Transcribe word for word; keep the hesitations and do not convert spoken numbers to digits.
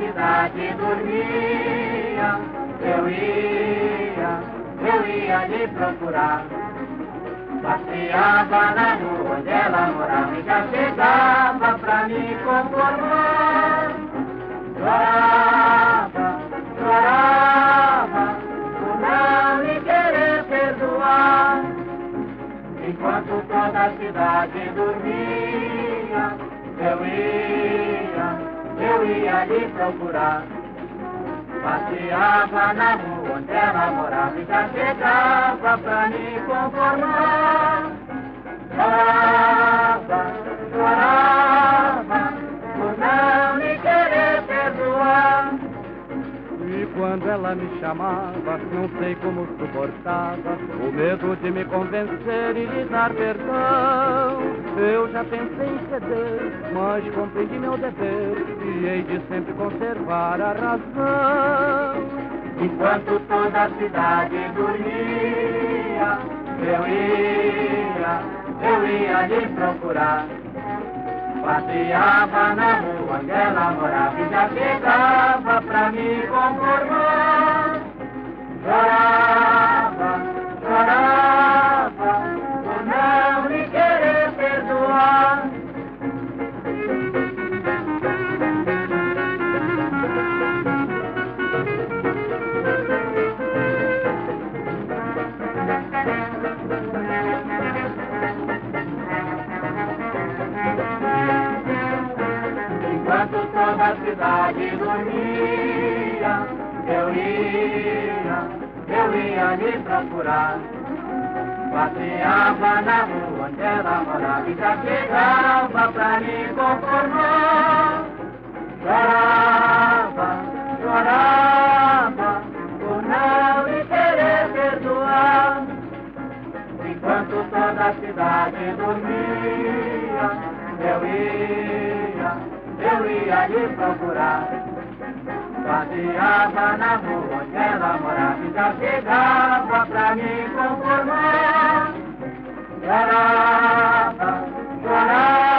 cidade dormia, eu ia, eu ia lhe procurar. Passeava na rua onde ela morava e já chegava pra me conformar. Chorava, chorava, por não me querer perdoar. Enquanto toda a cidade dormia, eu ia, eu ia lhe procurar. Passeava na rua onde ela morava e já chegava pra me conformar. Chorava, chorava, por não me querer perdoar. E quando ela me chamava, não sei como suportava o medo de me convencer e lhe dar perdão. Eu já pensei em ceder, mas compreendi meu dever e hei de sempre conservar a razão. Enquanto toda a cidade dormia, eu ia, eu ia lhe procurar. Passeava na rua onde ela morava e já chegava pra me conformar. Chorava, chorava, por não me querer perdoar. Enquanto toda a cidade dormia, eu ia, eu ia lhe procurar. Passeava na rua onde ela morava e já chegava pra me conformar. Chorava, chorava, por não me querer perdoar. Enquanto toda a cidade dormia, eu ia, eu ia lhe procurar. Passeava na rua onde ela morava e já chegava pra me conformar. Chorava, chorava.